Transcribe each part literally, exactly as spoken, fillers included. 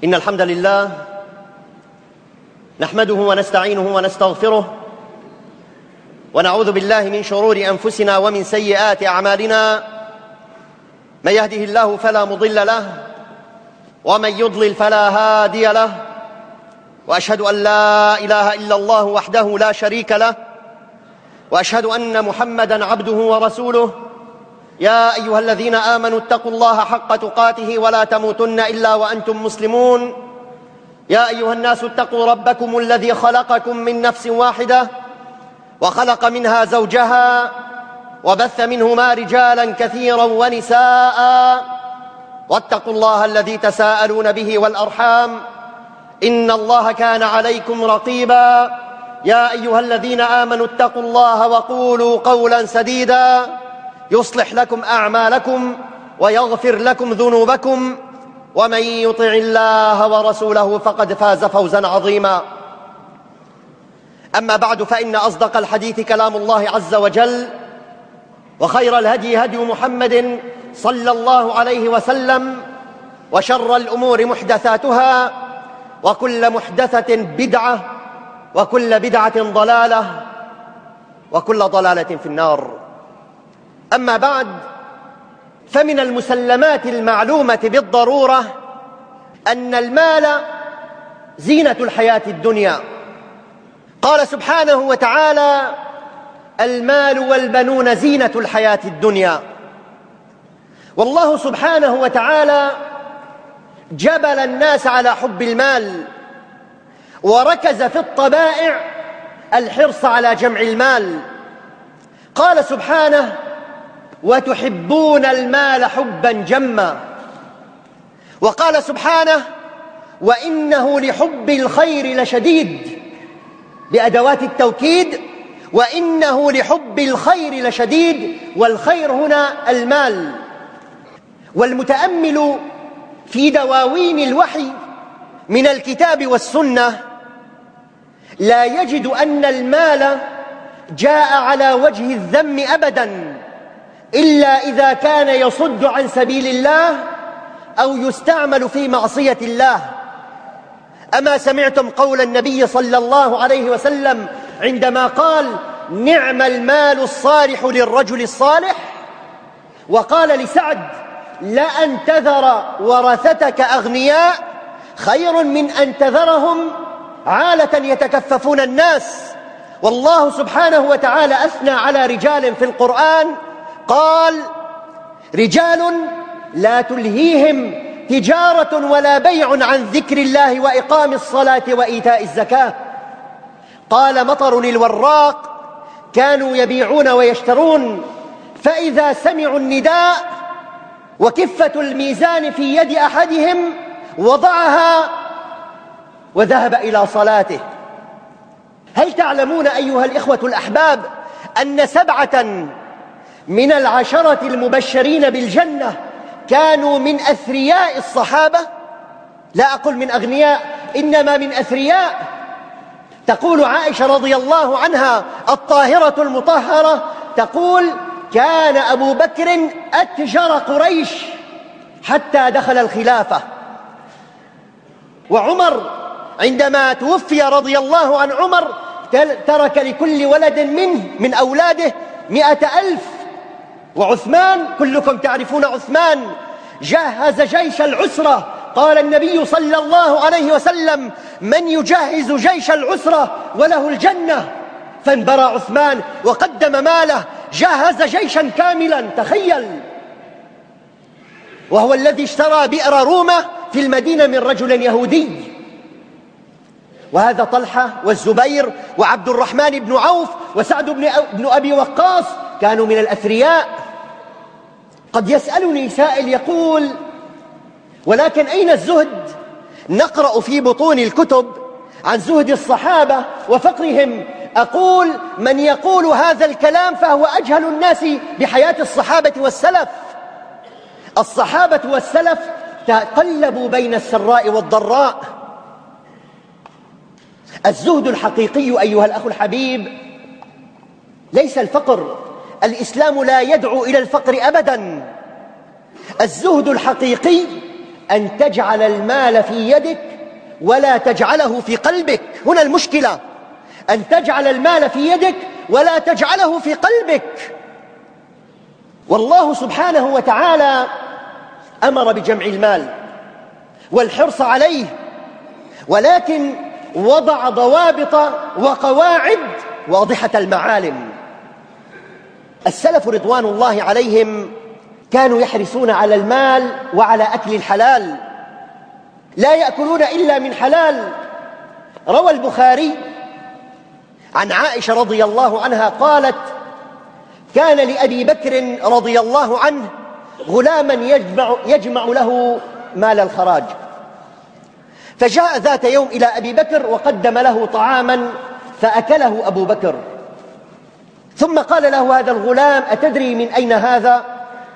إن الحمد لله نحمده ونستعينه ونستغفره ونعوذ بالله من شرور أنفسنا ومن سيئات أعمالنا. من يهده الله فلا مضل له ومن يضلل فلا هادي له، وأشهد أن لا إله إلا الله وحده لا شريك له، وأشهد أن محمدًا عبده ورسوله. يا أيها الذين آمنوا اتقوا الله حق تقاته ولا تموتن إلا وأنتم مسلمون. يا أيها الناس اتقوا ربكم الذي خلقكم من نفس واحدة وخلق منها زوجها وبث منهما رجالا كثيرا ونساء، واتقوا الله الذي تساءلون به والأرحام إن الله كان عليكم رقيبا. يا أيها الذين آمنوا اتقوا الله وقولوا قولا سديدا يصلح لكم أعمالكم ويغفر لكم ذنوبكم، ومن يطع الله ورسوله فقد فاز فوزا عظيما. أما بعد، فإن أصدق الحديث كلام الله عز وجل، وخير الهدي هدي محمد صلى الله عليه وسلم، وشر الأمور محدثاتها، وكل محدثة بدعة، وكل بدعة ضلالة، وكل ضلالة في النار. أما بعد، فمن المسلمات المعلومة بالضرورة أن المال زينة الحياة الدنيا. قال سبحانه وتعالى: المال والبنون زينة الحياة الدنيا. والله سبحانه وتعالى جبل الناس على حب المال، وركز في الطبائع الحرص على جمع المال. قال سبحانه: وتحبون المال حبا جما. وقال سبحانه: وإنه لحب الخير لشديد، بأدوات التوكيد، وإنه لحب الخير لشديد، والخير هنا المال. والمتأمل في دواوين الوحي من الكتاب والسنة لا يجد أن المال جاء على وجه الذم أبدا، إلا إذا كان يصد عن سبيل الله أو يستعمل في معصية الله. أما سمعتم قول النبي صلى الله عليه وسلم عندما قال: نعم المال الصالح للرجل الصالح؟ وقال لسعد: لأن تذر ورثتك أغنياء خير من أن تذرهم عالة يتكففون الناس. والله سبحانه وتعالى أثنى على رجال في القرآن، قال: رجال لا تلهيهم تجارة ولا بيع عن ذكر الله وإقام الصلاة وإيتاء الزكاة. قال مطر الوراق: كانوا يبيعون ويشترون، فإذا سمعوا النداء وكفة الميزان في يد أحدهم وضعها وذهب إلى صلاته. هل تعلمون أيها الإخوة الأحباب أن سبعة من العشرة المبشرين بالجنة كانوا من أثرياء الصحابة؟ لا أقول من أغنياء، إنما من أثرياء. تقول عائشة رضي الله عنها الطاهرة المطهرة، تقول: كان أبو بكر أتجر قريش حتى دخل الخلافة. وعمر عندما توفي رضي الله عن عمر ترك لكل ولد منه من أولاده مئة ألف. وعثمان، كلكم تعرفون عثمان، جهز جيش العسرة. قال النبي صلى الله عليه وسلم: من يجهز جيش العسرة وله الجنة؟ فانبرى عثمان وقدم ماله، جهز جيشا كاملا. تخيل، وهو الذي اشترى بئر رومة في المدينة من رجل يهودي. وهذا طلحة والزبير وعبد الرحمن بن عوف وسعد بن أبي وقاص كانوا من الأثرياء. قد يسألني سائل يقول: ولكن أين الزهد؟ نقرأ في بطون الكتب عن زهد الصحابة وفقرهم. أقول: من يقول هذا الكلام فهو أجهل الناس بحياة الصحابة والسلف. الصحابة والسلف تقلبوا بين السراء والضراء. الزهد الحقيقي أيها الأخ الحبيب ليس الفقر. الإسلام لا يدعو إلى الفقر أبدا. الزهد الحقيقي أن تجعل المال في يدك ولا تجعله في قلبك. هنا المشكلة، أن تجعل المال في يدك ولا تجعله في قلبك. والله سبحانه وتعالى أمر بجمع المال والحرص عليه، ولكن وضع ضوابط وقواعد واضحة المعالم. السلف رضوان الله عليهم كانوا يحرصون على المال وعلى أكل الحلال، لا يأكلون إلا من حلال. روى البخاري عن عائشة رضي الله عنها قالت: كان لأبي بكر رضي الله عنه غلاما يجمع, يجمع له مال الخراج، فجاء ذات يوم إلى أبي بكر وقدم له طعاما فأكله أبو بكر، ثم قال له هذا الغلام: أتدري من أين هذا؟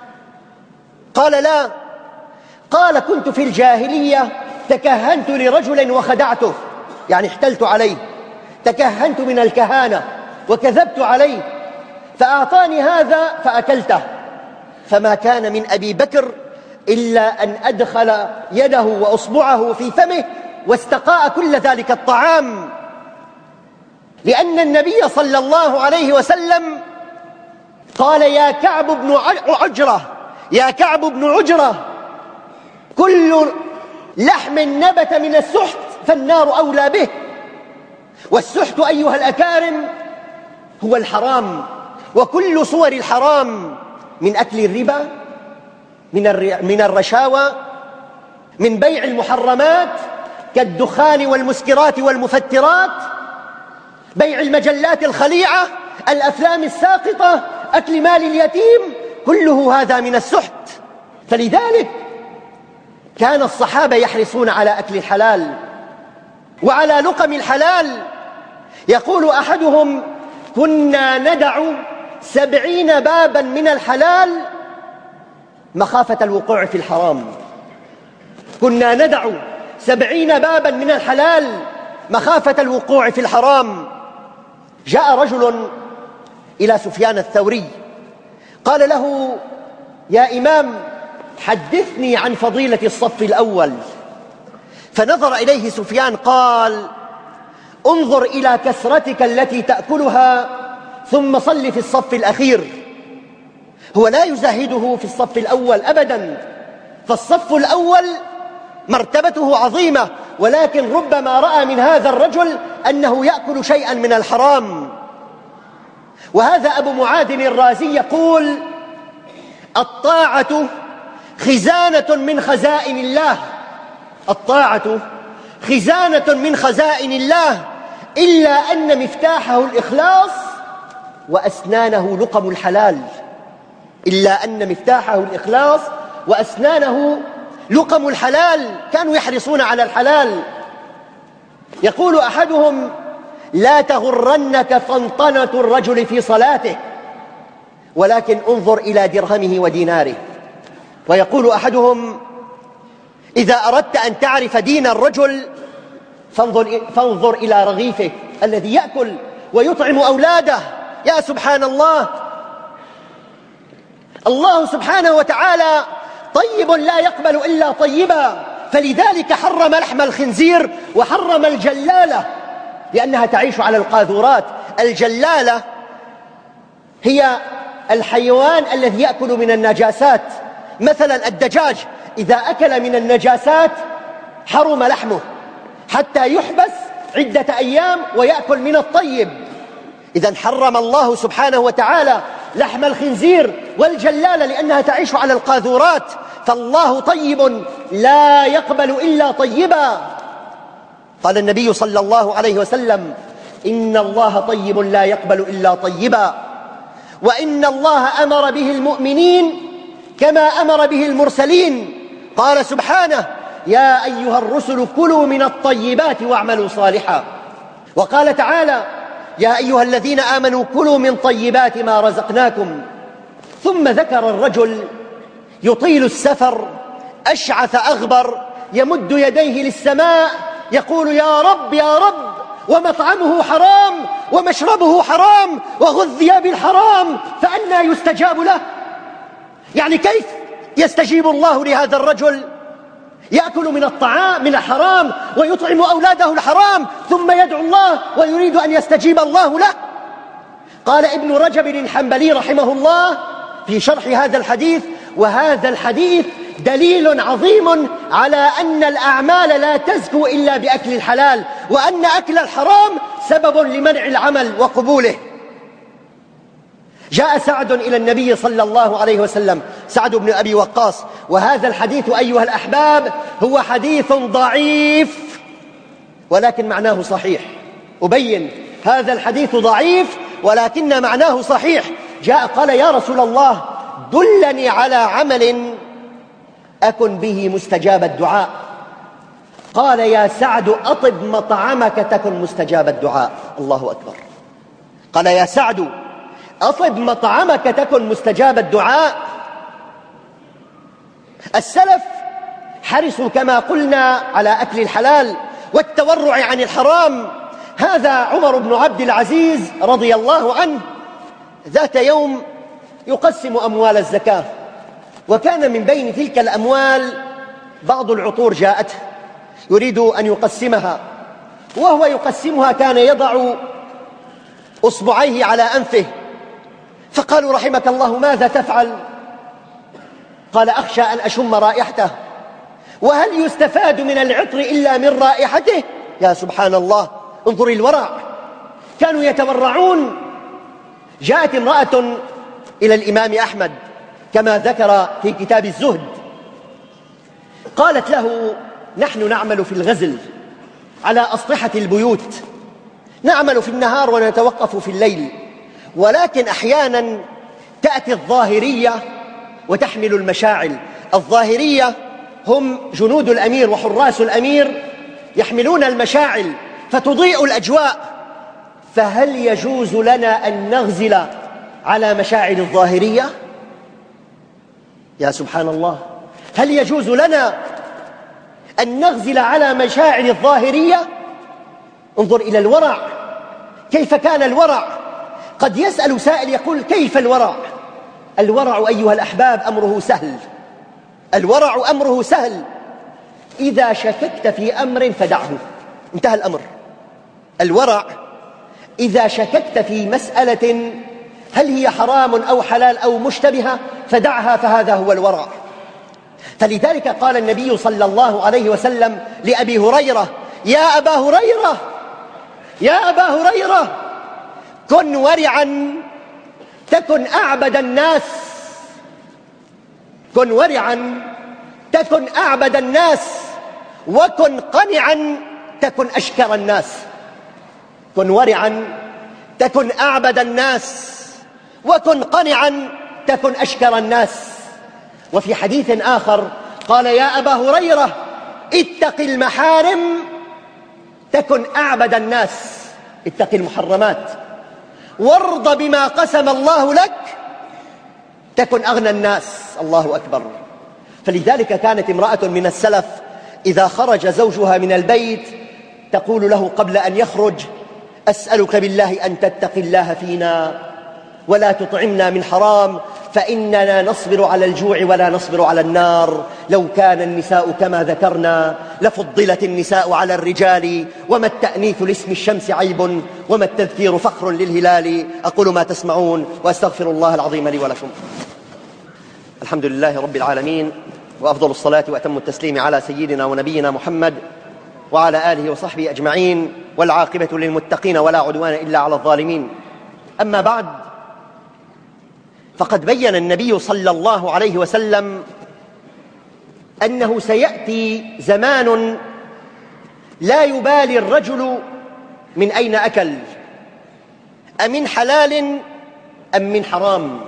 قال: لا. قال: كنت في الجاهلية تكهنت لرجل وخدعته، يعني احتلت عليه، تكهنت من الكهانة وكذبت عليه، فأعطاني هذا فأكلته. فما كان من أبي بكر إلا أن أدخل يده وأصبعه في فمه واستقاء كل ذلك الطعام، لأن النبي صلى الله عليه وسلم قال: يا كعب بن عجرة، يا كعب بن عجرة، كل لحم نبت من السحت فالنار أولى به. والسحت أيها الأكارم هو الحرام، وكل صور الحرام، من أكل الربا، من الرشاوى، من بيع المحرمات كالدخان والمسكرات والمفترات، بيع المجلات الخليعة، الأفلام الساقطة، أكل مال اليتيم، كله هذا من السحت. فلذلك كان الصحابة يحرصون على أكل الحلال وعلى لقم الحلال. يقول أحدهم: كنا ندع سبعين بابا من الحلال مخافة الوقوع في الحرام. كنا ندع سبعين بابا من الحلال مخافة الوقوع في الحرام. جاء رجل إلى سفيان الثوري قال له: يا إمام، حدثني عن فضيلة الصف الأول. فنظر إليه سفيان قال: انظر إلى كسرتك التي تأكلها ثم صل في الصف الأخير. هو لا يزاهده في الصف الأول أبدا، فالصف الأول مرتبته عظيمة، ولكن ربما رأى من هذا الرجل أنه يأكل شيئا من الحرام. وهذا أبو معاذ الرازي يقول: الطاعة خزانة من خزائن الله، الطاعة خزانة من خزائن الله، إلا أن مفتاحه الإخلاص وأسنانه لقم الحلال، إلا أن مفتاحه الإخلاص وأسنانه لقم الحلال. كانوا يحرصون على الحلال. يقول أحدهم: لا تغرنك طنطنة الرجل في صلاته، ولكن انظر إلى درهمه وديناره. ويقول أحدهم: إذا أردت أن تعرف دين الرجل فانظر, فانظر إلى رغيفه الذي يأكل ويطعم أولاده. يا سبحان الله، الله سبحانه وتعالى طيب لا يقبل إلا طيبا، فلذلك حرم لحم الخنزير وحرم الجلالة لأنها تعيش على القاذورات. الجلالة هي الحيوان الذي يأكل من النجاسات، مثلا الدجاج إذا أكل من النجاسات حرم لحمه حتى يحبس عدة أيام ويأكل من الطيب. إذن حرم الله سبحانه وتعالى لحم الخنزير والجلالة لأنها تعيش على القاذورات، فالله طيب لا يقبل إلا طيبا. قال النبي صلى الله عليه وسلم: إن الله طيب لا يقبل إلا طيبا، وإن الله أمر به المؤمنين كما أمر به المرسلين. قال سبحانه: يا أيها الرسل كلوا من الطيبات واعملوا صالحا. وقال تعالى: يا أيها الذين آمنوا كلوا من طيبات ما رزقناكم. ثم ذكر الرجل يطيل السفر أشعث أغبر يمد يديه للسماء يقول: يا رب يا رب، ومطعمه حرام ومشربه حرام وغذي بالحرام، فأنى يستجاب له؟ يعني كيف يستجيب الله لهذا الرجل يأكل من الطعام من الحرام ويطعم أولاده الحرام ثم يدعو الله ويريد أن يستجيب الله له. قال ابن رجب الحنبلي رحمه الله في شرح هذا الحديث: وهذا الحديث دليل عظيم على أن الأعمال لا تزكو إلا بأكل الحلال، وأن أكل الحرام سبب لمنع العمل وقبوله. جاء سعد إلى النبي صلى الله عليه وسلم، سعد بن أبي وقاص، وهذا الحديث أيها الأحباب هو حديث ضعيف ولكن معناه صحيح. أبين، هذا الحديث ضعيف ولكن معناه صحيح. جاء قال: يا رسول الله دلني على عمل أكن به مستجاب الدعاء. قال: يا سعد أطب مطعمك تكن مستجاب الدعاء. الله أكبر. قال: يا سعد أطب مطعمك تكن مستجاب الدعاء. السلف حرصوا كما قلنا على أكل الحلال والتورع عن الحرام. هذا عمر بن عبد العزيز رضي الله عنه ذات يوم يقسم أموال الزكاة، وكان من بين تلك الأموال بعض العطور جاءته يريد أن يقسمها، وهو يقسمها كان يضع أصبعيه على أنفه، فقالوا: رحمك الله ماذا تفعل؟ قال: أخشى أن أشم رائحته. وهل يستفاد من العطر إلا من رائحته؟ يا سبحان الله، انظر الورع، كانوا يتورعون. جاءت امرأة إلى الإمام أحمد كما ذكر في كتاب الزهد، قالت له: نحن نعمل في الغزل على أسطحة البيوت، نعمل في النهار ونتوقف في الليل، ولكن أحيانا تأتي الظاهرية وتحمل المشاعل. الظاهرية هم جنود الأمير وحراس الأمير، يحملون المشاعل فتضيء الأجواء، فهل يجوز لنا أن نغزل على مشاعل الظاهرية؟ يا سبحان الله، هل يجوز لنا أن نغزل على مشاعل الظاهرية؟ انظر إلى الورع، كيف كان الورع. قد يسأل سائل يقول: كيف الورع؟ الورع أيها الأحباب أمره سهل، الورع أمره سهل. إذا شككت في أمر فدعه، انتهى الأمر. الورع إذا شككت في مسألة هل هي حرام أو حلال أو مشتبهة فدعها، فهذا هو الورع. فلذلك قال النبي صلى الله عليه وسلم لأبي هريرة: يا أبا هريرة يا أبا هريرة كن ورعا تكن أعبد الناس، كن ورعا تكن أعبد الناس، وكن قنعا تكن أشكر الناس. كن ورعا تكن أعبد الناس، وكن قنعا تكن أشكر الناس. وفي حديث آخر قال: يا أبا هريرة اتق المحارم تكن أعبد الناس، اتق المحرمات، وارض بما قسم الله لك تكن أغنى الناس. الله أكبر. فلذلك كانت امرأة من السلف إذا خرج زوجها من البيت تقول له قبل أن يخرج: أسألك بالله أن تتقي الله فينا ولا تطعمنا من حرام، فإننا نصبر على الجوع ولا نصبر على النار. لو كان النساء كما ذكرنا لفضلت النساء على الرجال، وما التأنيث لاسم الشمس عيب، وما التذكير فخر للهلال. أقول ما تسمعون وأستغفر الله العظيم لي ولكم. الحمد لله رب العالمين، وأفضل الصلاة وأتم التسليم على سيدنا ونبينا محمد وعلى آله وصحبه أجمعين، والعاقبة للمتقين ولا عدوان إلا على الظالمين. أما بعد، فقد بين النبي صلى الله عليه وسلم أنه سيأتي زمان لا يبالي الرجل من أين أكل، أمن حلال أم من حرام.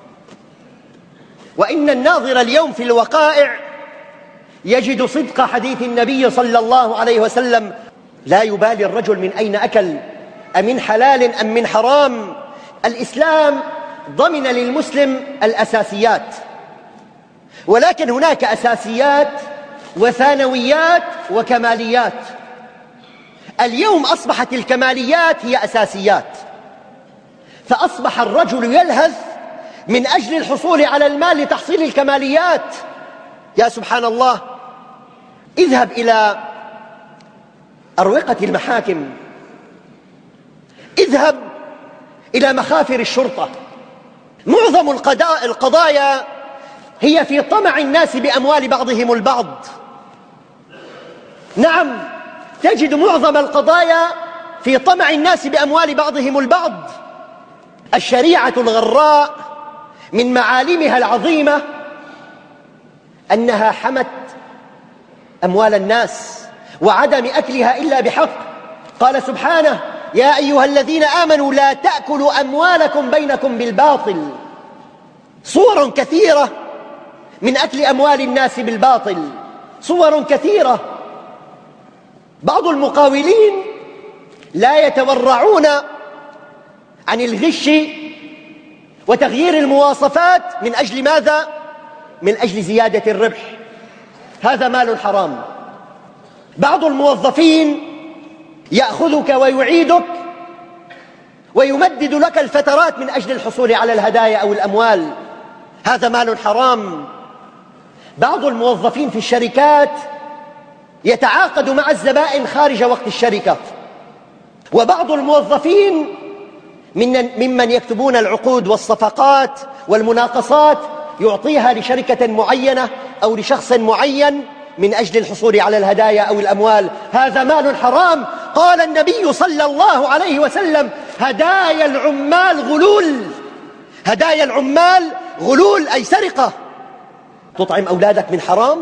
وإن الناظر اليوم في الوقائع يجد صدق حديث النبي صلى الله عليه وسلم: لا يبالي الرجل من أين أكل، أمن حلال أم من حرام. الإسلام ضمن للمسلم الأساسيات، ولكن هناك أساسيات وثانويات وكماليات. اليوم أصبحت الكماليات هي أساسيات، فأصبح الرجل يلهث من أجل الحصول على المال لتحصيل الكماليات. يا سبحان الله، اذهب إلى أروقة المحاكم، اذهب إلى مخافر الشرطة، معظم القضايا هي في طمع الناس بأموال بعضهم البعض. نعم، تجد معظم القضايا في طمع الناس بأموال بعضهم البعض. الشريعة الغراء من معالمها العظيمة أنها حمت أموال الناس وعدم أكلها إلا بحق. قال سبحانه: يا أيها الذين آمنوا لا تأكلوا أموالكم بينكم بالباطل. صور كثيرة من أكل أموال الناس بالباطل، صور كثيرة. بعض المقاولين لا يتورعون عن الغش وتغيير المواصفات من أجل ماذا؟ من أجل زيادة الربح، هذا مال حرام. بعض الموظفين يأخذك ويعيدك ويمدد لك الفترات من أجل الحصول على الهدايا أو الأموال، هذا مال حرام. بعض الموظفين في الشركات يتعاقد مع الزبائن خارج وقت الشركة، وبعض الموظفين ممن يكتبون العقود والصفقات والمناقصات يعطيها لشركة معينة أو لشخص معين من أجل الحصول على الهدايا أو الأموال، هذا مال حرام. قال النبي صلى الله عليه وسلم: هدايا العمال غلول، هدايا العمال غلول أي سرقة. تطعم أولادك من حرام؟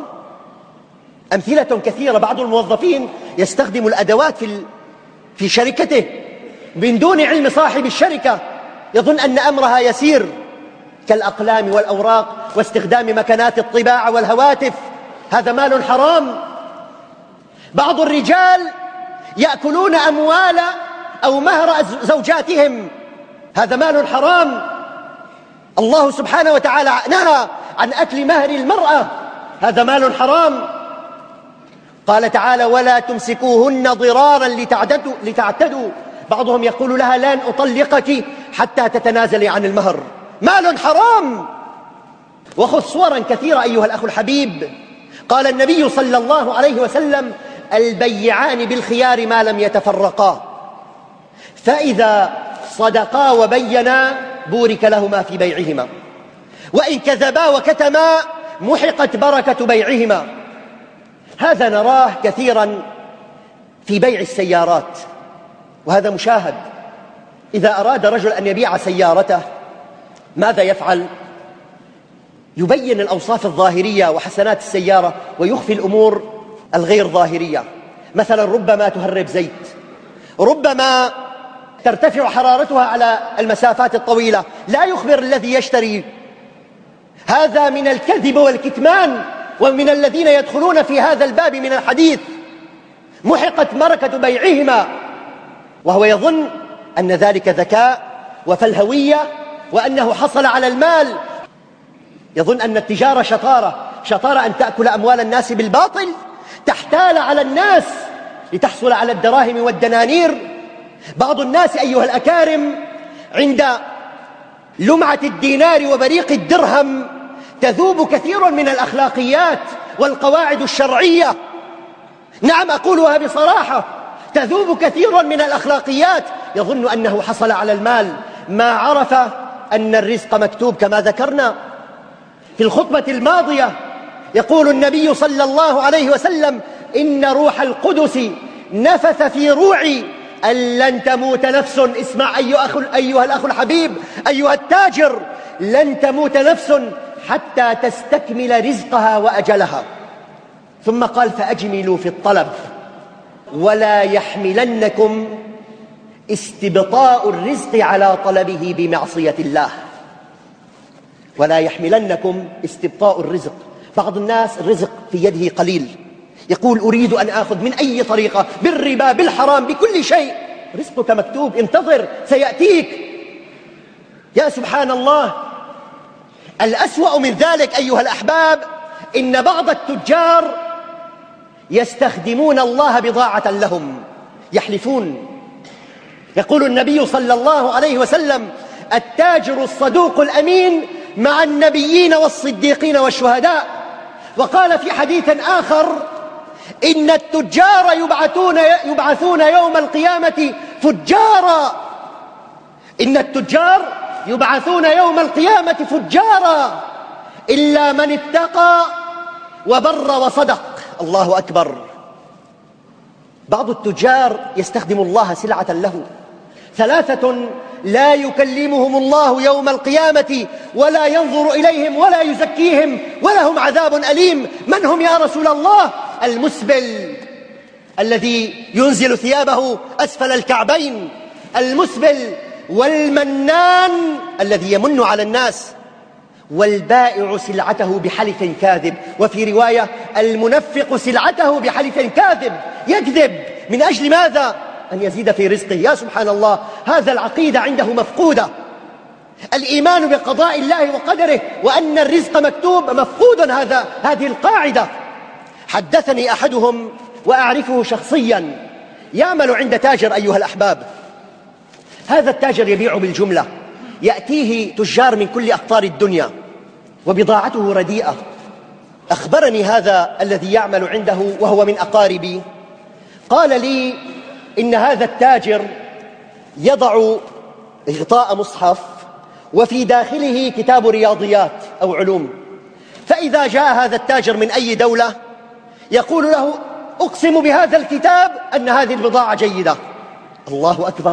أمثلة كثيرة. بعض الموظفين يستخدم الأدوات في في شركته من دون علم صاحب الشركة، يظن أن أمرها يسير، كالأقلام والأوراق واستخدام مكنات الطباعة والهواتف، هذا مال حرام. بعض الرجال يأكلون أموال أو مهر زوجاتهم، هذا مال حرام. الله سبحانه وتعالى نهى عن أكل مهر المرأة، هذا مال حرام. قال تعالى: ولا تمسكوهن ضرارا لتعتدوا, لتعتدوا. بعضهم يقول لها: لن أطلقك حتى تتنازلي عن المهر، مال حرام. وخذ صورا كثيرة أيها الأخ الحبيب. قال النبي صلى الله عليه وسلم: البيعان بالخيار ما لم يتفرقا، فإذا صدقا وبينا بورك لهما في بيعهما، وإن كذبا وكتما محقت بركة بيعهما. هذا نراه كثيرا في بيع السيارات، وهذا مشاهد. إذا أراد رجل أن يبيع سيارته ماذا يفعل؟ يبين الأوصاف الظاهرية وحسنات السيارة ويخفي الأمور الغير ظاهرية. مثلا ربما تهرب زيت، ربما ترتفع حرارتها على المسافات الطويلة، لا يخبر الذي يشتري. هذا من الكذب والكتمان، ومن الذين يدخلون في هذا الباب من الحديث. محقت بركة بيعهما، وهو يظن أن ذلك ذكاء وفلهوية وأنه حصل على المال، يظن أن التجارة شطارة. شطارة أن تأكل أموال الناس بالباطل، تحتال على الناس لتحصل على الدراهم والدنانير. بعض الناس أيها الأكارم عند لمعة الدينار وبريق الدرهم تذوب كثير من الأخلاقيات والقواعد الشرعية. نعم، أقولها بصراحة، تذوب كثير من الأخلاقيات. يظن أنه حصل على المال، ما عرف أن الرزق مكتوب كما ذكرنا في الخطبة الماضية. يقول النبي صلى الله عليه وسلم: إن روح القدس نفث في روعي أن لن تموت نفس. اسمع أيها الأخ الحبيب، أيها التاجر، لن تموت نفس حتى تستكمل رزقها وأجلها. ثم قال: فأجملوا في الطلب ولا يحملنكم استبطاء الرزق على طلبه بمعصية الله. ولا يحملنكم استبطاء الرزق. بعض الناس الرزق في يده قليل، يقول: أريد أن آخذ من أي طريقة، بالربا، بالحرام، بكل شيء. رزقك مكتوب، انتظر سيأتيك. يا سبحان الله. الأسوأ من ذلك أيها الأحباب، إن بعض التجار يستخدمون الله بضاعة لهم، يحلفون. يقول النبي صلى الله عليه وسلم: التاجر الصدوق الأمين مع النبيين والصديقين والشهداء. وقال في حديث آخر: إن التجار يبعثون, يبعثون يوم القيامة فجارا. إن التجار يبعثون يوم القيامة فجارا إلا من اتقى وبر وصدق. الله أكبر. بعض التجار يستخدم الله سلعة له. ثلاثة لا يكلمهم الله يوم القيامة ولا ينظر إليهم ولا يزكيهم ولهم عذاب أليم. من هم يا رسول الله؟ المسبل الذي ينزل ثيابه أسفل الكعبين، المسبل، والمنان الذي يمن على الناس، والبائع سلعته بحلف كاذب. وفي رواية المنفق سلعته بحلف كاذب، يكذب من أجل ماذا؟ أن يزيد في رزقه. يا سبحان الله، هذا العقيدة عنده مفقودة. الإيمان بقضاء الله وقدره وأن الرزق مكتوب مفقود. هذا هذه القاعدة. حدثني أحدهم وأعرفه شخصيا، يعمل عند تاجر أيها الأحباب. هذا التاجر يبيع بالجملة، يأتيه تجار من كل أقطار الدنيا وبضاعته رديئة. أخبرني هذا الذي يعمل عنده وهو من أقاربي، قال لي إن هذا التاجر يضع غطاء مصحف وفي داخله كتاب رياضيات أو علوم، فإذا جاء هذا التاجر من أي دولة يقول له: أقسم بهذا الكتاب أن هذه البضاعة جيدة. الله أكبر.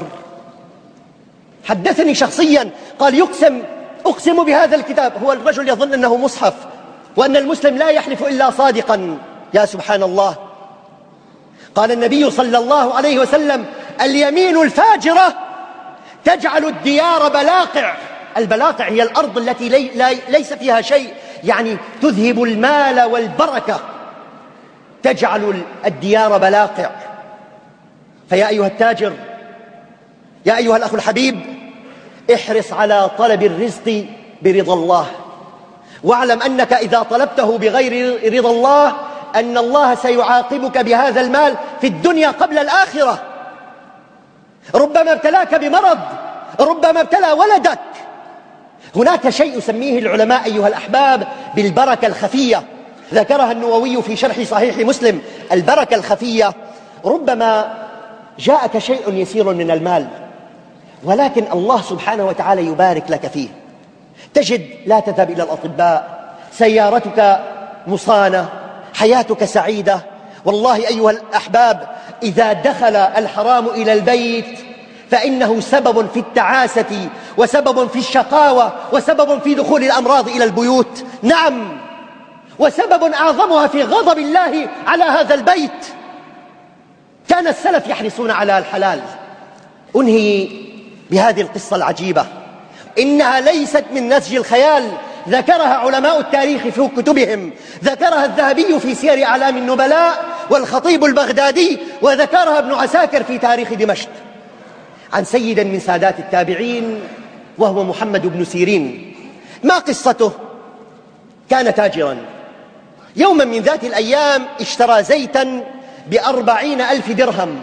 حدثني شخصيا قال: يقسم أقسم بهذا الكتاب. هو الرجل يظن أنه مصحف وأن المسلم لا يحلف إلا صادقا. يا سبحان الله. قال النبي صلى الله عليه وسلم: اليمين الفاجرة تجعل الديار بلاقع. البلاقع هي الأرض التي لي ليس فيها شيء، يعني تذهب المال والبركة، تجعل الديار بلاقع. فيا أيها التاجر، يا أيها الأخ الحبيب، احرص على طلب الرزق برضا الله، واعلم أنك إذا طلبته بغير رضا الله أن الله سيعاقبك بهذا المال في الدنيا قبل الآخرة. ربما ابتلاك بمرض، ربما ابتلى ولدك. هناك شيء يسميه العلماء أيها الأحباب بالبركة الخفية، ذكرها النووي في شرح صحيح مسلم. البركة الخفية: ربما جاءك شيء يسير من المال ولكن الله سبحانه وتعالى يبارك لك فيه، تجد لا تذهب إلى الأطباء، سيارتك مصانة، حياتك سعيدة. والله أيها الأحباب، إذا دخل الحرام إلى البيت فإنه سبب في التعاسة وسبب في الشقاوة وسبب في دخول الأمراض إلى البيوت. نعم، وسبب أعظمها في غضب الله على هذا البيت. كان السلف يحرصون على الحلال. أنهي بهذه القصة العجيبة، إنها ليست من نسج الخيال، ذكرها علماء التاريخ في كتبهم، ذكرها الذهبي في سير أعلام النبلاء والخطيب البغدادي، وذكرها ابن عساكر في تاريخ دمشق، عن سيد من سادات التابعين وهو محمد بن سيرين. ما قصته؟ كان تاجرا. يوما من ذات الأيام اشترى زيتا بأربعين ألف درهم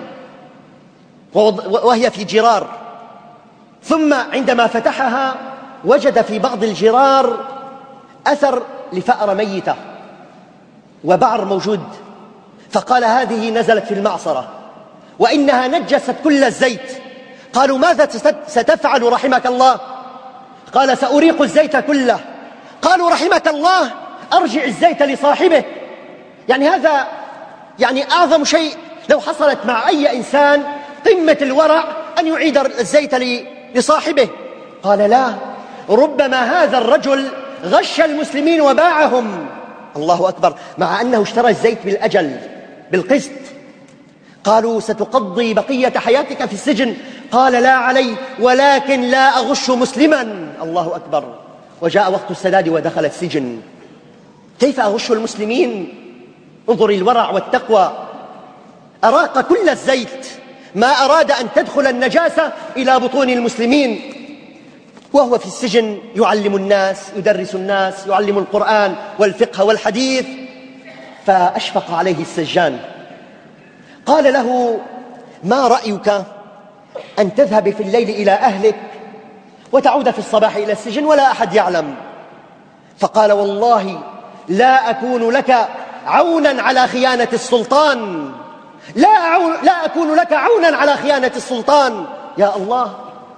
وهي في جرار، ثم عندما فتحها وجد في بعض الجرار أثر لفأرة ميتة وبعر موجود، فقال: هذه نزلت في المعصرة وإنها نجست كل الزيت. قالوا: ماذا ستفعل رحمك الله؟ قال: سأريق الزيت كله. قالوا: رحمك الله، أرجع الزيت لصاحبه. يعني هذا يعني أعظم شيء لو حصلت مع أي إنسان، قمة الورع أن يعيد الزيت لصاحبه. قال: لا، ربما هذا الرجل غش المسلمين وباعهم. الله أكبر. مع أنه اشترى الزيت بالأجل بالقسط. قالوا: ستقضي بقية حياتك في السجن. قال: لا علي، ولكن لا أغش مسلما. الله أكبر. وجاء وقت السداد ودخل السجن. كيف أغش المسلمين؟ انظر الورع والتقوى. أراق كل الزيت، ما أراد أن تدخل النجاسة إلى بطون المسلمين. وهو في السجن يعلم الناس، يدرس الناس، يعلم القرآن والفقه والحديث. فأشفق عليه السجان، قال له: ما رأيك أن تذهب في الليل إلى أهلك وتعود في الصباح إلى السجن ولا أحد يعلم؟ فقال: والله لا أكون لك عونا على خيانة السلطان، لا, أعون لا أكون لك عونا على خيانة السلطان يا الله.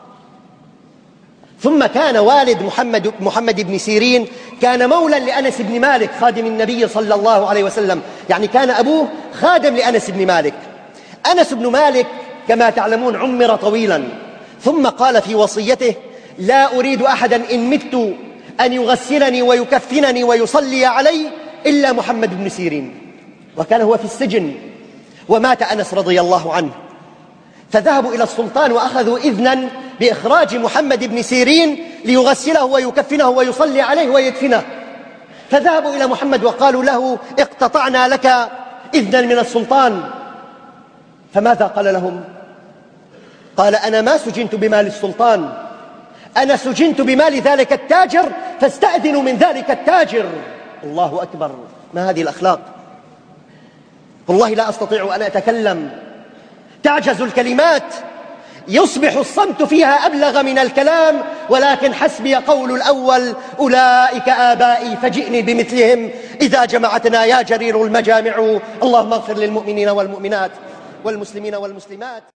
ثم كان والد محمد, محمد بن سيرين كان مولا لأنس بن مالك خادم النبي صلى الله عليه وسلم، يعني كان أبوه خادم لأنس بن مالك. أنس بن مالك كما تعلمون عمر طويلا، ثم قال في وصيته: لا أريد أحدا إن مت أن يغسلني ويكفنني ويصلي علي إلا محمد بن سيرين. وكان هو في السجن ومات أنس رضي الله عنه، فذهبوا إلى السلطان وأخذوا إذنا بإخراج محمد بن سيرين ليغسله ويكفنه ويصلي عليه ويدفنه. فذهبوا إلى محمد وقالوا له: اقتطعنا لك إذنا من السلطان. فماذا قال لهم؟ قال: أنا ما سجنت بمال السلطان، أنا سجنت بمال ذلك التاجر، فاستأذنوا من ذلك التاجر. الله أكبر، ما هذه الأخلاق؟ والله لا أستطيع أن أتكلم، تعجز الكلمات، يصبح الصمت فيها أبلغ من الكلام، ولكن حسبي قول الأول: أولئك آبائي فجئني بمثلهم إذا جمعتنا يا جرير المجامع. اللهم اغفر للمؤمنين والمؤمنات والمسلمين والمسلمات.